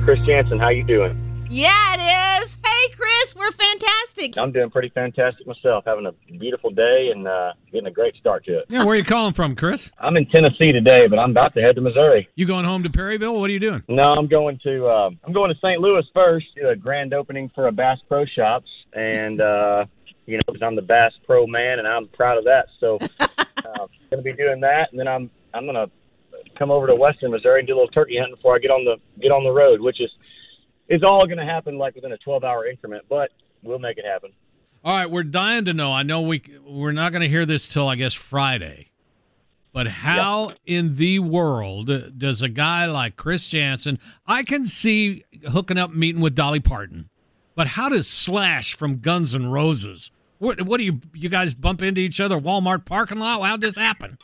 Chris Jansen. How you doing? Yeah, it is. Hey, Chris, we're fantastic. I'm doing pretty fantastic myself. Having a beautiful day and getting a great start to it. Yeah, where are you calling from, Chris? I'm in Tennessee today, but I'm about to head to Missouri. You going home to Perryville? What are you doing? No, I'm going to St. Louis first. Do a grand opening for a Bass Pro Shops, and because I'm the Bass Pro man, and I'm proud of that. So, going to be doing that, and then I'm going to come over to Western Missouri and do a little turkey hunting before I get on the road, which is all going to happen like within a 12-hour increment, but we'll make it happen. All right, we're dying to know. I know we're not going to hear this till, I guess, Friday. But how in the world does a guy like Chris Jansen, I can see hooking up meeting with Dolly Parton, but how does Slash from Guns N' Roses, what do you guys bump into each other, Walmart parking lot? How'd this happen?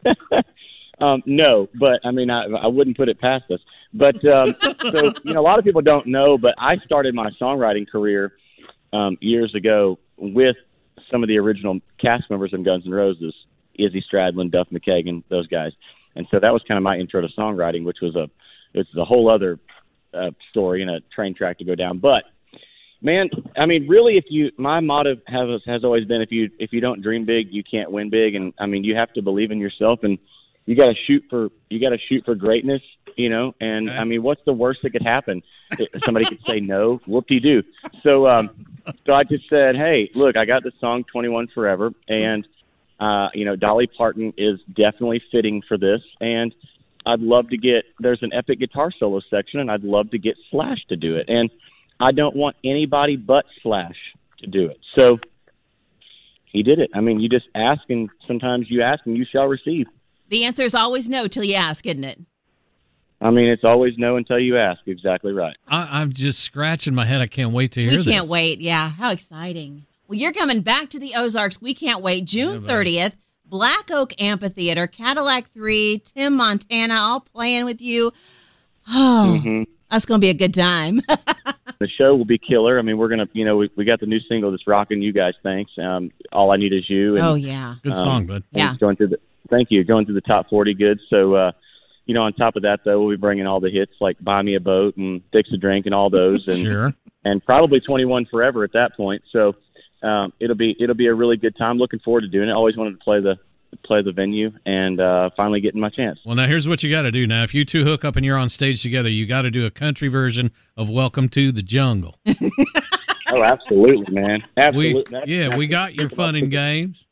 No, but I mean, I wouldn't put it past us. But so a lot of people don't know, but I started my songwriting career years ago with some of the original cast members of Guns N' Roses, Izzy Stradlin, Duff McKagan, those guys. And so that was kind of my intro to songwriting, which was it's a whole other story and a train track to go down. But man, I mean, really, my motto has always been, if you don't dream big, you can't win big. And I mean, you have to believe in yourself, and you got to shoot for greatness, and okay. I mean, what's the worst that could happen? Somebody could say no, whoop-de-doo. So I just said, hey, look, I got this song 21 Forever, and Dolly Parton is definitely fitting for this, and I'd love to there's an epic guitar solo section, and I'd love to get Slash to do it, and I don't want anybody but Slash to do it. So he did it. I mean, you just ask, and sometimes you ask and you shall receive. The answer is always no till you ask, isn't it? I mean, it's always no until you ask. Exactly right. I'm just scratching my head. I can't wait to hear this. We can't wait. Yeah, how exciting. Well, you're coming back to the Ozarks. We can't wait. June 30th, Black Oak Amphitheater, Cadillac 3, Tim Montana, all playing with you. Oh, That's going to be a good time. The show will be killer. I mean, we're going to, we got the new single that's rocking you guys. Thanks. All I Need Is You. And, oh, yeah. Good song, bud. Yeah. Thank you. Going through the top 40 good. So, on top of that, though, we'll be bringing all the hits like Buy Me a Boat and Fix a Drink and all those. And, sure. And probably 21 Forever at that point. So it'll be a really good time. Looking forward to doing it. Always wanted to play the venue, and finally getting my chance. Well, now here's what you got to do. Now, if you two hook up and you're on stage together, you got to do a country version of Welcome to the Jungle. Oh, absolutely, man. Absolutely. We got your fun and games.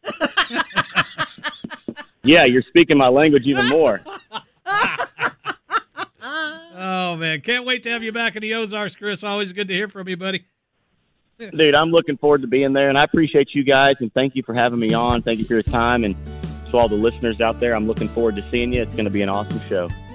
Yeah, you're speaking my language even more. Oh, man. Can't wait to have you back in the Ozarks, Chris. Always good to hear from you, buddy. Dude, I'm looking forward to being there, and I appreciate you guys, and thank you for having me on. Thank you for your time, and to all the listeners out there, I'm looking forward to seeing you. It's going to be an awesome show.